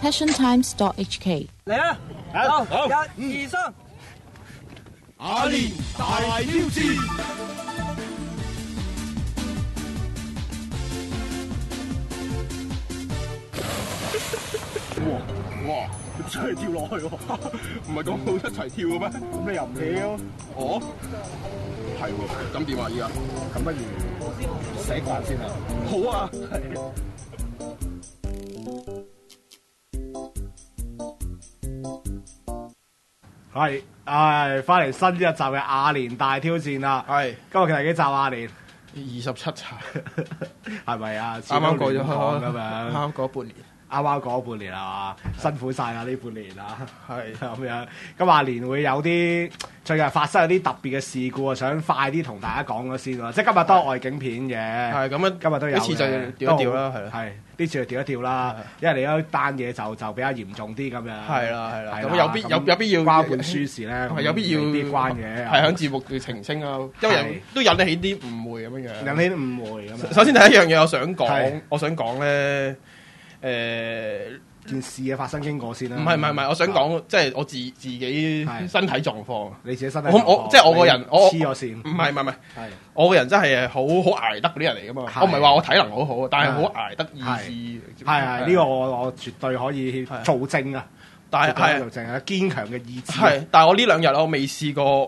passiontimes.hk。 嚟啊！好，一、二、三， 阿連大挑戰。哇！真係跳落去喎，唔係講好一齊跳嘅咩？咁你又唔跳？哦，係喎，咁點啊？依家咁不如寫慣先啦。好啊， 係，翻嚟新一集嘅阿連大挑戰啦。 係， 今日其實幾集阿連 27集， 係咪啊？ 啱啱過咗咁樣， 啱啱過半年。 啱啱過半年啦，辛苦晒啦呢半年啦， 係咁樣。咁阿連會有啲最近發生有啲特別嘅事故啊，想快啲同大家講咗先喎。即係今日都係外景片嘅， 係咁樣， 今日都有呢次就調一調啦，係啦， 係呢次就調一調啦，因為你嗰單嘢就比較嚴重啲咁樣。 係啦係啦，咁有必要關本書事咧， 係有必要啲關嘅， 係喺節目度澄清啊，因為都引起啲誤會咁樣樣。 引起啲誤會咁樣。 首先第一樣嘢我想講咧， 件事嘅發生經過先啦。 唔係，我想講即係我自己身體狀況。 你自己身體狀況。 我即係我個人，我黐咗線。 唔係，我個人真係好捱得嗰啲人嚟噶嘛。我唔係話我體能好好，但係好捱得意志。 係呢個我絕對可以做證啊！ 但係做證係堅強嘅意志。 係，但係我呢兩日我未試過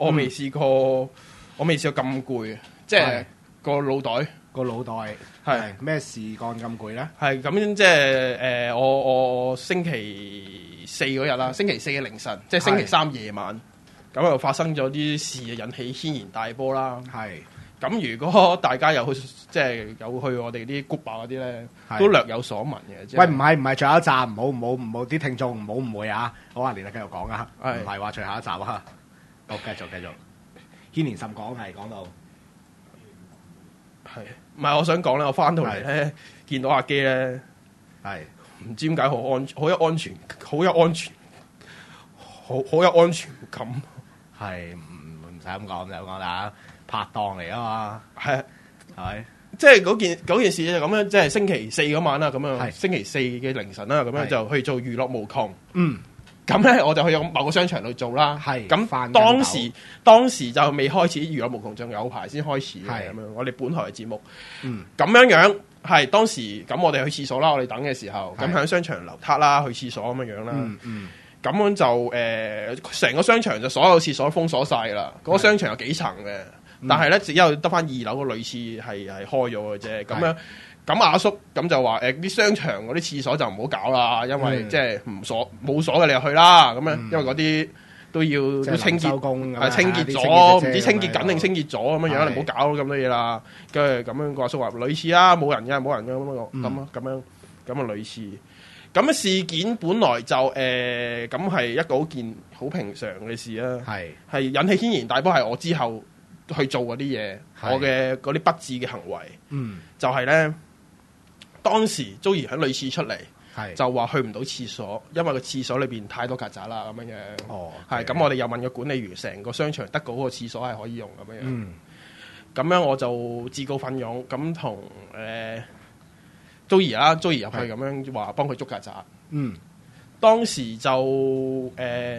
咁攰，即係個腦袋。 個腦袋係咩事幹咁攰咧？ 係咁即係我星期四嗰日啦，星期四嘅凌晨，即係星期三夜晚，咁又發生咗啲事，引起軒然大波啦。係咁，如果大家有去即係有去我哋啲 group 啊嗰啲咧，都略有所聞嘅。 喂，唔係，最後一集唔好啲聽眾唔好誤會啊！好啊，連繼續講啊，唔係話最後一集啊。好，繼續，軒然甚講係講到。 係，唔係我想講咧，我翻到嚟咧，見到阿基咧，係唔知點解好有安全感。 係唔使咁講啦，拍檔嚟啊嘛，係咪？ 即係嗰件事就咁樣，即係星期四嗰晚啦，咁樣星期四嘅凌晨啦，咁樣就去做娛樂無窮。咁咧我就去某個商場度做啦。係咁當時就未開始娛樂無窮，仲有排先開始嘅咁樣。我哋本台嘅節目，咁樣係當時咁我哋去廁所啦，我哋等嘅時候，咁喺商場樓撻啦，去廁所咁樣啦。咁樣就成個商場就所有廁所封鎖晒啦。嗰個商場有幾層嘅，但係咧只有得翻2樓個女廁係開咗嘅啫。咁樣。咁阿叔咁就話啲商場嗰啲廁所就唔好搞啦，因為即係冇鎖嘅你就去啦，咁樣因為嗰啲都要清潔，清潔咗，唔知清潔緊定清潔咗咁樣，你唔好搞咁多嘢啦。跟住咁樣個阿叔話女廁啊，冇人嘅咁啊女廁。咁啊事件本來就咁係一個好平常嘅事啦，係引起軒然大波係我之後去做嗰啲嘢，我嘅嗰啲不智嘅行為，就係咧。當時 Joey 喺女廁出嚟，就話去唔到廁所，因為個廁所裏邊太多曱甴啦咁樣。係咁，我哋又問個管理員，成個商場得嗰個廁所係可以用咁樣。咁樣我就自告奮勇，咁同Joey 入去咁樣話幫佢捉曱甴。當時就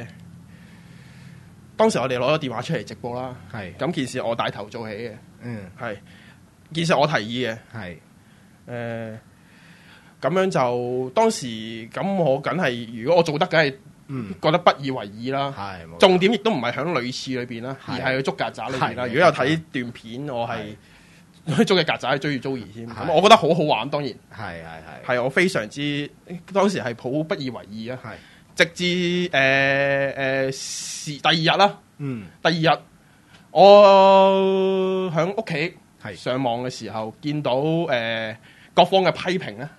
當時我哋攞咗電話出嚟直播啦。咁件事我帶頭做起嘅。係件事我提議嘅。咁樣就當時咁，我梗係如果我做得，梗係覺得不以為意啦。重點亦都唔係喺女廁裏邊啦，而係去捉曱甴裏邊啦。如果有睇段片，我係捉嘅曱甴追住 Joey 先，咁我覺得好好玩。當然係我非常之當時係好不以為意啊。直至第二日啦。第二日我喺屋企上網嘅時候，見到各方嘅批評咧。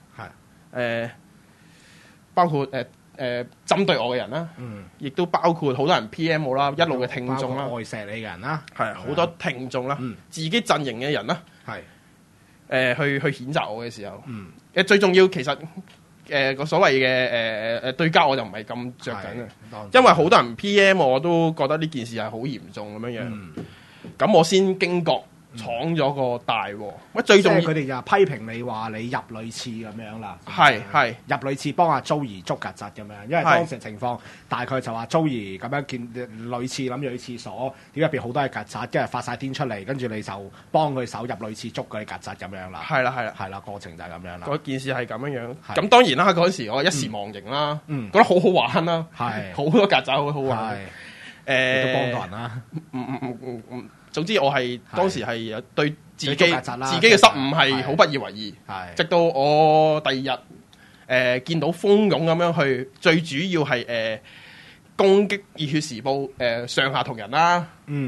包括針對我嘅人啦，亦都包括好多人 PM 我啦，一路嘅聽眾啦， 愛錫你嘅人啦， 係好多聽眾啦，自己陣營嘅人啦，係去譴責我嘅時候，最重要其實個所謂嘅對家我就唔係咁着緊嘅，因為好多人 PM 我都覺得呢件事係好嚴重咁樣樣，咁我先驚覺闖咗個大禍。最重要佢哋就批評你話你入女廁咁樣啦， 係入女廁幫阿 Joey 捉曱甴咁樣，因為當時情況大概就話 Joey 咁樣見女廁諗住去廁所，點入邊好多係曱甴，跟住發晒癲出嚟，跟住你就幫佢手入女廁捉嗰啲曱甴咁樣啦。 係啦， 過程就係咁樣啦。 嗰件事係咁樣。咁當然啦，嗰陣時我一時忘形啦，覺得好好玩啦，好多曱甴好玩。 都幫到人啦。 總之我係當時係對自己嘅失誤係好不以為意，直到我第二日見到蜂擁咁樣去，最主要係攻擊熱血時報上下同仁啦，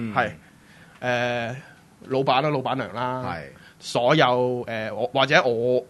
老闆啦、老闆娘啦，所有或者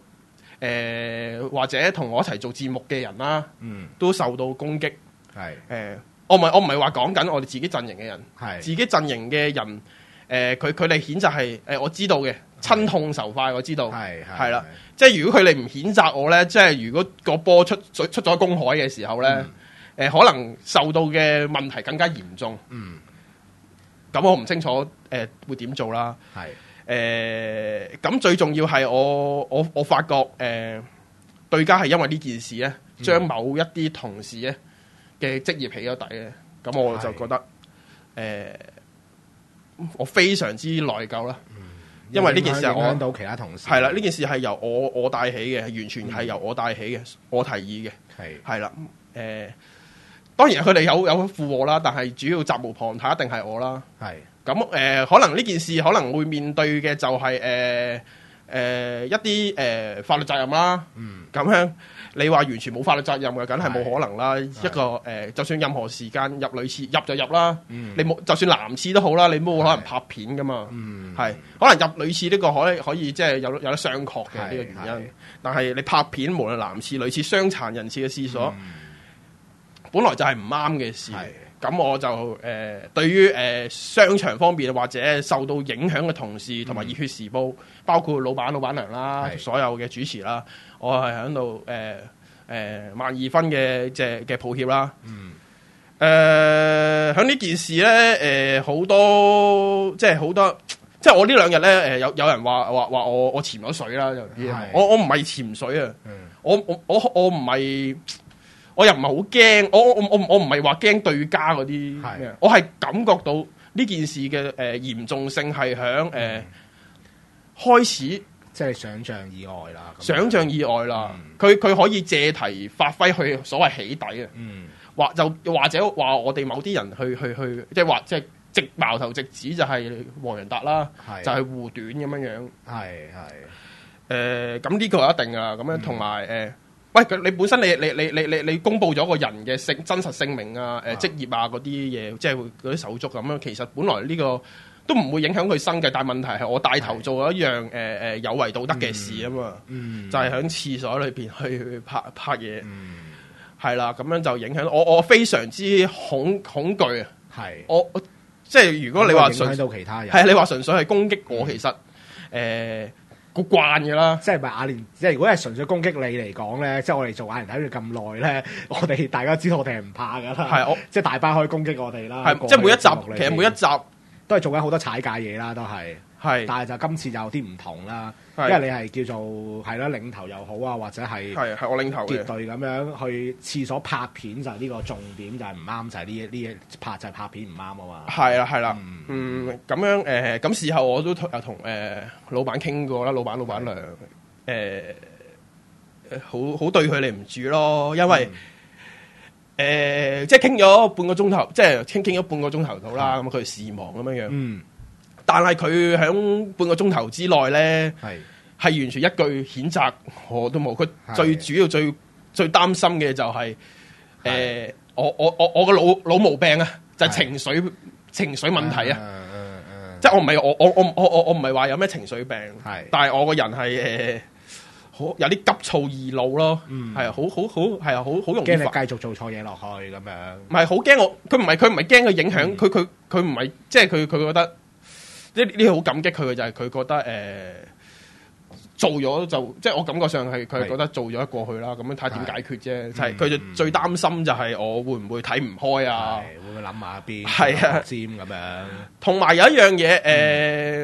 同我一齊做節目嘅人啦，都受到攻擊。我唔係話講緊我哋自己陣營嘅人，自己陣營嘅人。佢哋譴責係我知道嘅，親痛仇快我知道，係啦，即係如果佢哋唔譴責我咧，即係如果個波出咗公海嘅時候咧，可能受到嘅問題更加嚴重。咁我唔清楚會點做啦。咁最重要係我發覺對家係因為呢件事咧，將某一啲同事咧嘅職業起咗底咧，咁我就覺得我非常之內疚啦，因為呢件事係我影響到其他同事。 係啦，呢件事係由我帶起嘅，完全係由我帶起嘅，我提議嘅。係啦，當然佢哋有附和啦，但係主要責無旁貸一定係我啦。咁可能呢件事可能會面對嘅就係一啲法律責任啦。咁樣你話完全冇法律責任嘅，梗係冇可能啦。一個就算任何時間入女廁入就入啦。你冇就算男廁都好啦，你冇可能拍片噶嘛。係可能入女廁呢個可以即係有得商榷嘅呢個原因。但係你拍片，無論男廁、女廁、傷殘人士嘅廁所，本來就係唔啱嘅事。咁我就對於商場方面或者受到影響嘅同事同埋熱血時報，包括老闆、老闆娘啦，所有嘅主持啦，我係喺度12分嘅抱歉啦。響呢件事咧，好多即係我呢兩日咧有人話我潛咗水啦，我唔係潛水啊，我唔係。我又唔係好驚，我唔係話驚對家嗰啲咩，我係感覺到呢件事嘅嚴重性係響開始， 即係想像以外啦。 想像以外啦，佢可以借題發揮去所謂起底啊，或者話我哋某啲人去即係直矛頭直指就係黃仁達啦，就係護短咁樣樣。咁呢個一定啊，咁樣同埋喂，你本身你公佈咗個人嘅真實姓名啊、職業啊嗰啲嘢，即係嗰啲手足咁樣，其實本來呢個都唔會影響佢生計，但係問題係我帶頭做咗一樣有違道德嘅事啊嘛，就係喺廁所裏邊去拍嘢，係啦，咁樣就影響我非常之恐懼啊！我即係如果你話影響到其他人，係你話純粹係攻擊我，其實好慣嘅啦， 即係咪亞連？即係如果係純粹攻擊你嚟講咧，即係我哋做亞連睇咗咁耐咧，我哋大家知道我哋係唔怕噶啦。即係大班可以攻擊我哋啦。 即係每一集，其實每一集都係做緊好多踩界嘢啦，都係。但係就今次就有啲唔同啦，因為你係叫做係啦領頭又好啊，或者係我領頭嘅結隊咁樣去廁所拍片就係呢個重點，就係唔啱，就係呢拍就係拍片唔啱啊嘛。係啦， 咁樣咁事後我都有同老闆傾過啦，老闆娘好對佢哋唔住咯，因為即係傾咗半個鐘頭，即係傾咗半個鐘頭到啦，咁佢事忙咁樣樣。但係佢喺半個鐘頭之內咧，係完全一句譴責我都冇。佢最主要最擔心嘅就係我個老毛病啊，就係情緒問題啊。即係我唔係話有咩情緒病，但係我個人係好有啲急躁易怒咯，係好容易驚你繼續做錯嘢落去咁樣。 唔係好驚我，佢唔係驚佢影響佢唔係即係佢覺得。呢啲好感激佢嘅就係佢覺得做咗就即係我感覺上係佢覺得做咗過去啦，咁樣睇下點解決啫。就係佢就最擔心就係我會唔會睇唔開啊？ 會唔會諗下邊？ 係啊， 尖咁樣。 同埋有一樣嘢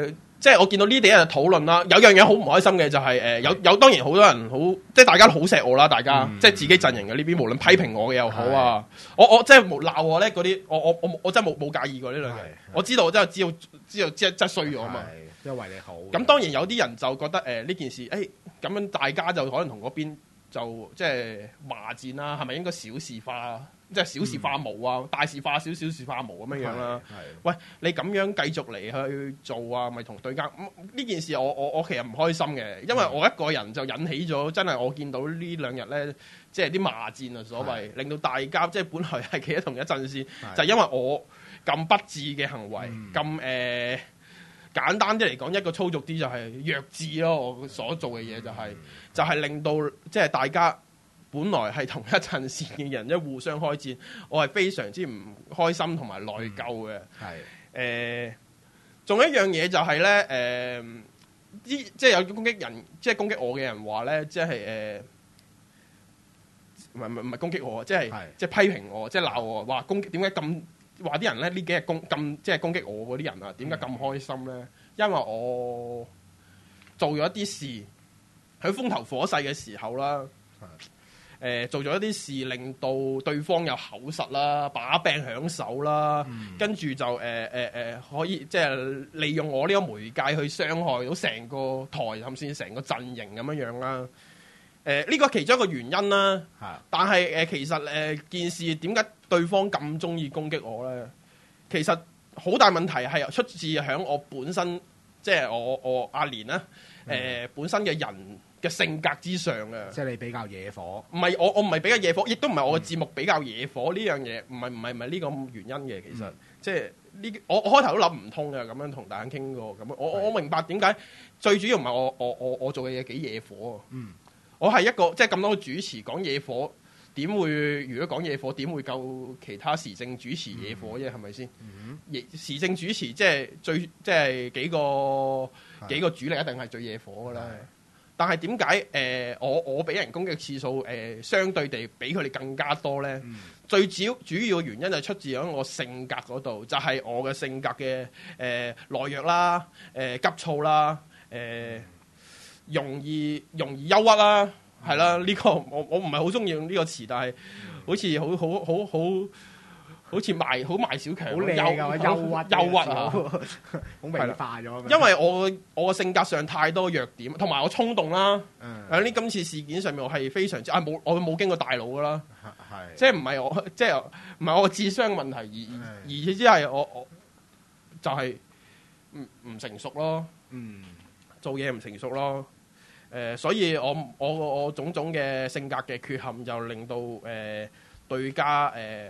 即係我見到呢啲人討論啦，有樣嘢好唔開心嘅就係有當然好多人好，即係大家都好錫我啦，大家即係自己陣營嘅呢邊，無論批評我嘅又好啊，我即係冇鬧我咧嗰啲，我真係冇介意過呢兩樣，我知道我真係知道真係衰咗啊嘛， 因為你好。咁當然有啲人就覺得呢件事咁樣大家就可能同嗰邊就即係罵戰啦，係咪應該小事化？即係小事化無啊，大事化小，小事化無咁樣樣啦。喂，你咁樣繼續嚟去做啊，咪同對家呢件事我其實唔開心嘅，因為我一個人就引起咗真係我見到呢兩日咧，即係啲罵戰啊所謂，令到大家即係本來係企喺同一陣線，就係因為我咁不智嘅行為，咁簡單啲嚟講，一個粗俗啲就係弱智咯。我所做嘅嘢就係令到即係大家。本來係同一陣線嘅人，即係互相開戰，我係非常之唔開心同埋內疚嘅。仲有一樣嘢就係咧，即係有攻擊人，即係攻擊我嘅人話咧，即係唔係攻擊我，即係批評我，即係鬧我，話攻擊點解咁話啲人咧呢幾日咁即係攻擊我嗰啲人啊？點解咁開心咧？因為我做咗一啲事，喺風頭火勢嘅時候啦。做咗一啲事，令到對方有口實啦，把柄響手啦，跟住就可以即係利用我呢個媒介去傷害到成個台，甚至成個陣營咁樣樣啦。呢個其中一個原因啦。但係其實件事點解對方咁中意攻擊我咧？其實好大問題係出自響我本身，即係我阿蓮啦，本身嘅人嘅性格之上嘅， 即係你比較惹火。唔係我唔係比較惹火，亦都唔係我嘅節目比較惹火呢樣嘢，唔係呢個原因嘅。其實即係呢，我開頭都諗唔通嘅，咁樣同大家傾過，咁我明白點解最主要唔係我做嘅嘢幾惹火。我係一個即係咁多個主持講惹火，點會如果講惹火點會夠其他時政主持惹火啫？係咪先？時政主持即係幾個主力一定係最惹火㗎啦。但係點解我俾人攻擊次數相對地比佢哋更加多咧？最主要嘅原因就係出自喺我性格嗰度，就係我嘅性格嘅懦弱啦、急躁啦、容易憂鬱啦，係啦。呢個我唔係好中意用呢個詞，但係好似好似賣小強， 好靚㗎，憂鬱啊，好美化咗。 因為我嘅性格上太多弱點，同埋我衝動啦。喺呢今次事件上面，我係非常之我冇經過大腦㗎啦。即係唔係我即係唔係我嘅智商問題，而只係我就係唔成熟咯。做嘢唔成熟咯。所以我種種嘅性格嘅缺陷，就令到對家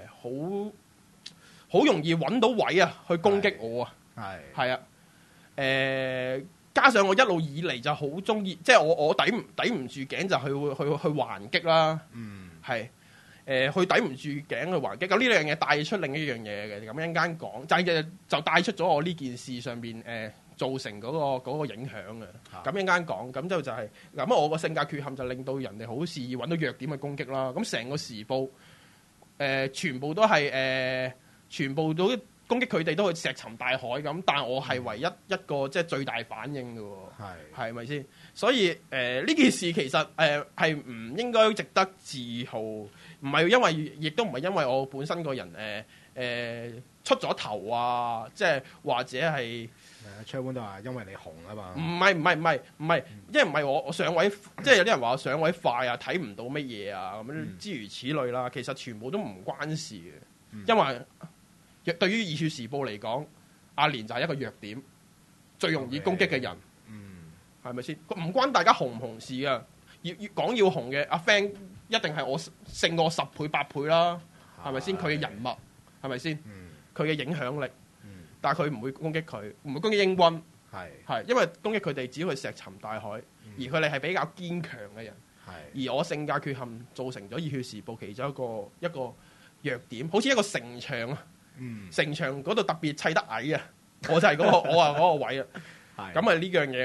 好容易揾到位啊，去攻擊我啊，係啊，加上我一路以嚟就好中意，即係我抵唔住頸就去還擊啦，係去抵唔住頸去還擊。咁呢兩樣嘢帶出另一樣嘢嘅，咁一陣間講就帶出咗我呢件事上邊造成嗰個影響嘅。咁一陣間講，咁就係咁我個性格缺陷就令到人哋好肆意揾到弱點去攻擊啦。咁成個時報全部都係全部都攻擊佢哋，都係石沉大海咁，但係我係唯一一個即係最大反應嘅喎，係咪先？所以呢件事其實係唔應該值得自豪，唔係因為，亦都唔係因為我本身個人出咗頭啊，即係或者係窗官都話因為你紅啊嘛， 唔係，因為唔係我上位，即係有啲人話我上位快啊，睇唔到乜嘢啊咁樣諸如此類啦，其實全部都唔關事嘅，因為對於《熱血時報》嚟講，阿蓮就係一個弱點，最容易攻擊嘅人，係咪先？唔關大家紅唔紅事啊！要紅嘅阿 Fan 一定係我勝過10倍8倍啦，係咪先？佢嘅人脈係咪先？佢嘅影響力，但係佢唔會攻擊佢，唔會攻擊英軍，係因為攻擊佢哋只要佢石沉大海，而佢哋係比較堅強嘅人，而我性格缺陷造成咗《熱血時報》其中一個弱點，好似一個城牆啊！城牆嗰度特別砌得矮啊！我就係嗰個位啊！咁啊呢樣嘢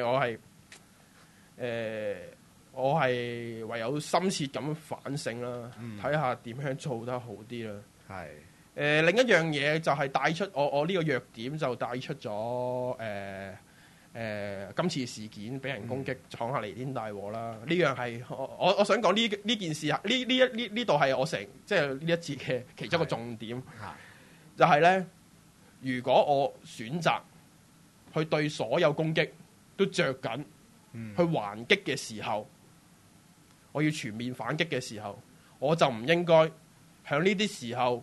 我係唯有深切咁反省啦，睇下點樣做得好啲啦。另一樣嘢就係帶出我呢個弱點，就帶出咗今次事件俾人攻擊，闖下彌天大禍啦。呢樣係我想講呢件事啊，呢度係我即係呢一節嘅其中一個重點，就係咧，如果我選擇去對所有攻擊都着緊去還擊嘅時候，我要全面反擊嘅時候，我就唔應該喺呢啲時候，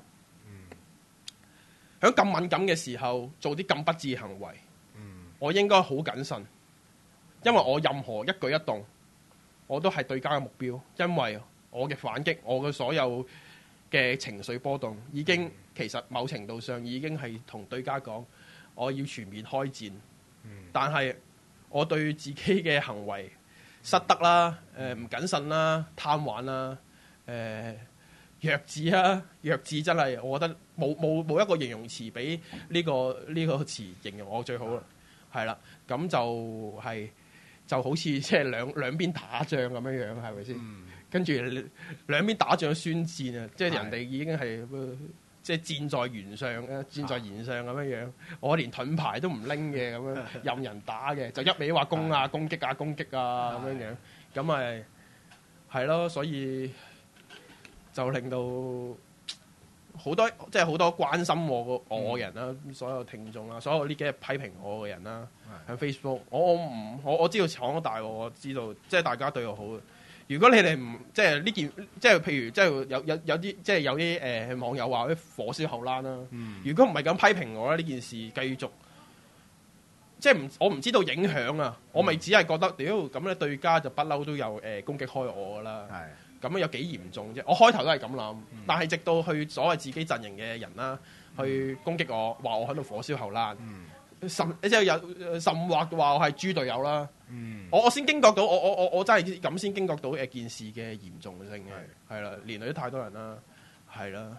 喺咁敏感嘅時候做啲咁不智行為。我應該好謹慎，因為我任何一舉一動，我都係對家嘅目標。因為我嘅反擊，我嘅所有嘅情緒波動，已經其實某程度上已經係同對家講，我要全面開戰。但係我對自己嘅行為失德啦、唔謹慎啦、貪玩啦、弱智啦，弱智真係我覺得冇一個形容詞比呢個詞形容我最好啦。係啦，咁就好似即係兩邊打仗咁樣樣，係咪先？跟住兩邊打仗宣戰啊，即係人哋已經係即係箭在弦上啊，箭在弦上咁樣樣。我連盾牌都唔拎嘅咁樣，任人打嘅，就一味話攻擊啊攻擊啊咁樣樣。咁咪係咯，所以就令到好多即係好多關心我嘅人啦，所有聽眾啦，所有呢幾日批評我嘅人啦，喺 Facebook， 我知道闖咗大禍，我知道即係大家對我好。如果你哋唔即係呢件，即係譬如即係有啲即係有啲網友話啲火燒後欄啦。如果唔係咁批評我咧，呢件事繼續即係我唔知道影響啊。我咪只係覺得屌咁咧，對家就不嬲都有攻擊開我噶啦。咁有幾嚴重啫？我開頭都係咁諗，但係直到去所謂自己陣營嘅人啦，去攻擊我，話我喺度火燒後欄，甚或話我係豬隊友啦。我先驚覺到，我真係咁先驚覺到件事嘅嚴重性係啦，連累咗太多人啦，係啦。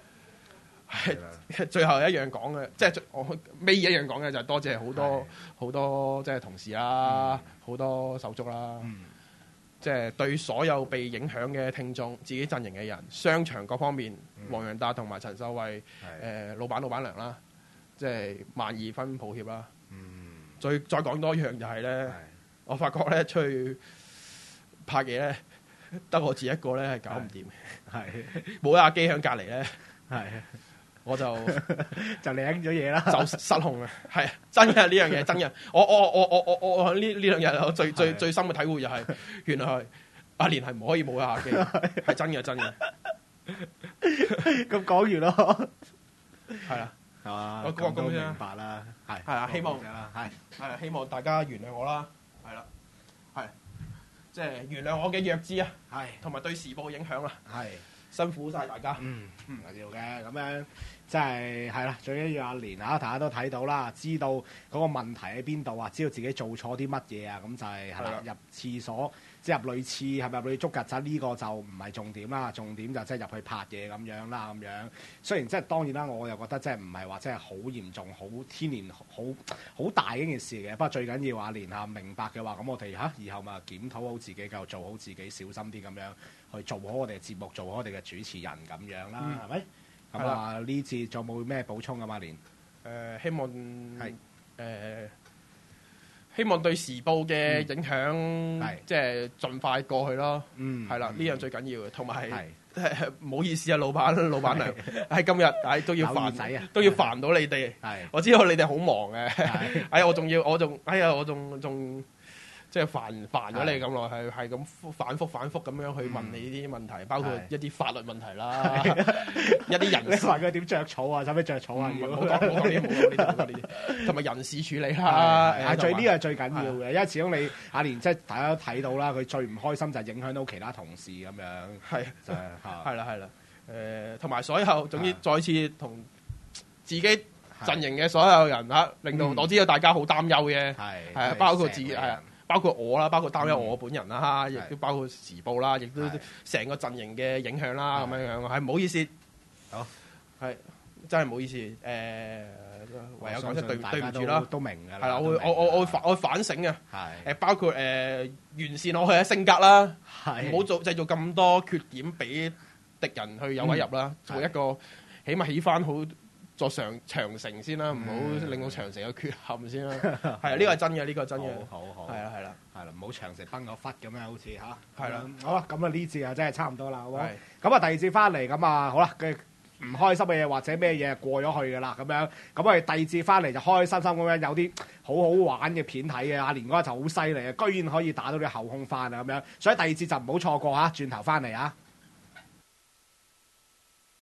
最後一樣講嘅，即係我尾一樣講嘅就係多謝好多即係同事啦，好多手足啦。即係對所有被影響嘅聽眾、自己陣營嘅人、商場各方面，黃洋達同埋陳秀慧，老闆娘啦，即係萬二分抱歉啦。再講多一樣就係咧，我發覺咧出去拍嘢咧，得我自己一個咧係搞唔掂，冇阿基喺隔離咧，我就領咗嘢啦， 就失控啊！係真嘅，呢樣嘢真嘅。我呢兩日我最深嘅體會就係，原來阿蓮係唔可以冇下機，係真嘅。 咁講完咯， 係啦， 係嘛？ 我都明白啦，係啊，希望係希望大家原諒我啦，係啦，係即係原諒我嘅弱智啊，係同埋對時報影響啊，係辛苦晒大家。 唔緊要嘅，咁樣。即係啦，最緊要阿蓮啊，大家都睇到啦，知道嗰個問題喺邊度啊，知道自己做錯啲乜嘢啊，咁就係啦，入廁所即係入女廁，係咪入去捉曱甴呢個就唔係重點啦，重點就即係入去拍嘢咁樣啦，咁樣。雖然即係當然啦，我又覺得即係唔係話即係好嚴重、好天然、好大嘅一件事嘅。不過最緊要阿蓮啊明白嘅話，咁我哋以後咪檢討好自己，繼續做好自己，小心啲咁樣去做好我哋嘅節目，做好我哋嘅主持人咁樣啦，係咪？咁啊！呢次仲有冇咩補充啊？馬連希望希望對時報嘅影響，即係盡快過去咯。係啦，呢樣最緊要嘅。同埋唔好意思啊，老闆娘，係今日都要煩到你哋。我知道你哋好忙嘅。我仲即係煩咗你咁耐，係咁反覆咁樣去問你呢啲問題，包括一啲法律問題啦，一啲人事。你話佢點著草啊？使唔使著草啊？冇講呢啲，同埋人事處理啦。 呢個係最緊要嘅，因為始終你阿蓮即係大家都睇到啦，佢最唔開心就係影響到其他同事咁樣。 係啦。同埋所有總之再次同自己陣營嘅所有人令到我知道大家好擔憂嘅，係包括自己係啊。包括我啦，包括擔憂我本人啦，亦都包括時報啦，亦都成個陣營嘅影響啦，咁樣樣係唔好意思，好係真係唔好意思，唯有講聲對唔住啦， 都明㗎啦， 係啦，我會反省嘅，包括完善我嘅性格啦，唔好製造咁多缺點俾敵人去有位入啦，做一個起碼起翻好座長城先啦，唔好令到長城有缺陷先啦。係啊，呢個係真嘅，呢個係真嘅。 好， 係啦，係啦， 係啦，唔好長城崩個忽咁樣，好似嚇。 係啦， 好啦，咁啊呢節啊真係差唔多啦，好冇？咁啊第二節翻嚟咁啊好啦嘅。唔開心嘅嘢或者咩嘢過咗去㗎啦，咁樣咁我哋第二節翻嚟就開開心心咁樣有啲好好玩嘅片睇嘅。阿連哥就好犀利啊，居然可以打到啲後空翻啊咁樣，所以第二節就唔好錯過嚇，轉頭翻嚟啊！